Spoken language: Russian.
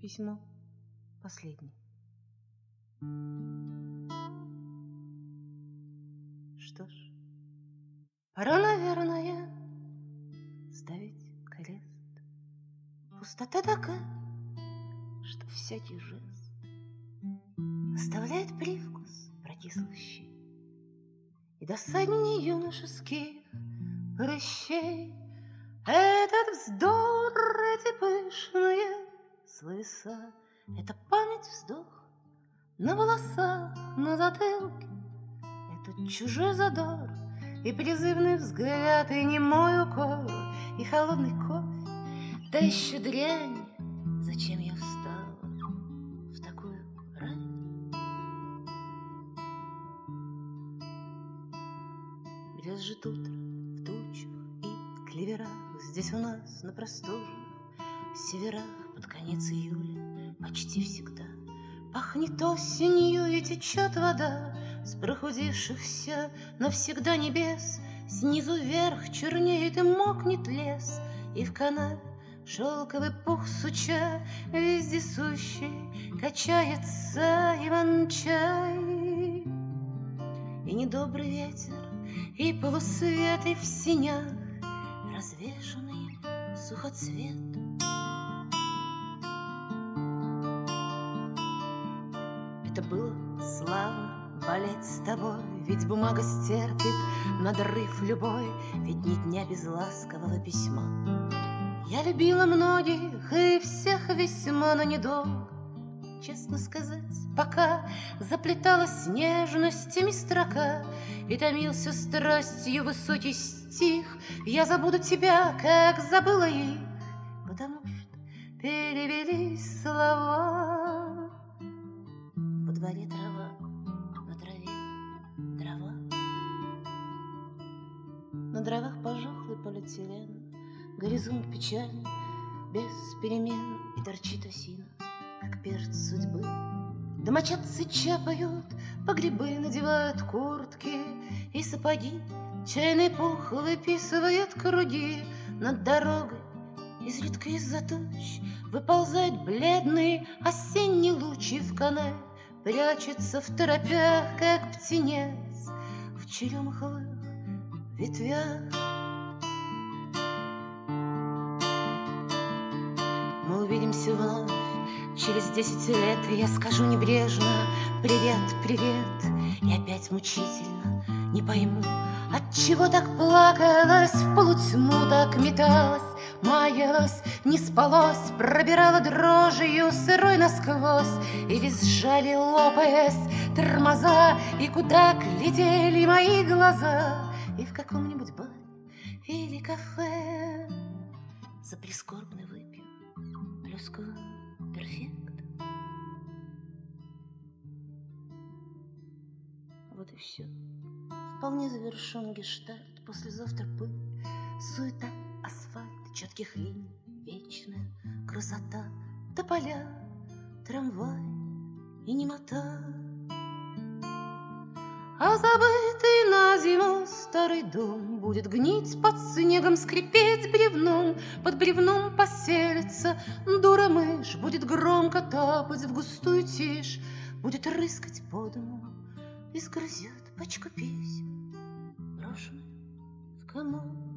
Письмо последнее. Что ж, пора, наверное, ставить крест. Пустота такая, что всякий жест оставляет привкус прокислый и досаднее юношеских прыщей. Этот вздор, эти пышные словеса, это память, вздох на волосах, на затылке. Это чужой задор и призывный взгляд, и немой укор, и холодный кофе, да еще дрянь. Зачем я встала в такую рань? Брезжит утро в тучах и клеверах. Здесь у нас на простуженных северах под конец июля почти всегда пахнет осенью и течет вода с прохудившихся навсегда небес. Снизу вверх чернеет и мокнет лес, и в канаве шелковый пух суча вездесущий качается Иван-чай. И недобрый ветер, и полусвет, и в синях развешанный сухоцвет. Это было славно болеть с тобой, ведь бумага стерпит надрыв любой, ведь ни дня без ласкового письма. Я любила многих и всех весьма, но недолго, честно сказать, пока заплеталась нежностями строка и томился страстью высокий стих. Я забуду тебя, как забыла их, потому что перевелись слова. Во дворе трава, на траве дрова, на дровах пожухлый полиэтилен, горизонт печальный, без перемен, и торчит осина, как перст судьбы. Домочадцы чапают по грибы, надевают куртки и сапоги, чайный пух выписывает круги над дорогой. Изредка из-за туч выползает бледный осенний луч, и в канаве прячется в торопях, как птенец в черемуховых ветвях. Мы увидимся вновь через 10 лет, и я скажу небрежно: привет, привет. И опять мучительно не пойму, отчего так плакалась в полутьму, так металась, маялась, не спалось, пробирала дрожью сырой насквозь, и визжали, лопаясь, тормоза, и куда глядели мои глаза. И в каком-нибудь баре или кафе за прискорбный выпью плюсковый перфект. Вот и все. Вполне завершен гештальт. Послезавтра пыль, суета, асфальт, четких линий, вечная красота, тополя, трамвай и немота. А забытый на зиму старый дом будет гнить под снегом, скрипеть бревном. Под бревном поселится дура-мышь, будет громко топать в густую тишь, будет рыскать по дому и сгрызет пачку писем, брошенных в комод.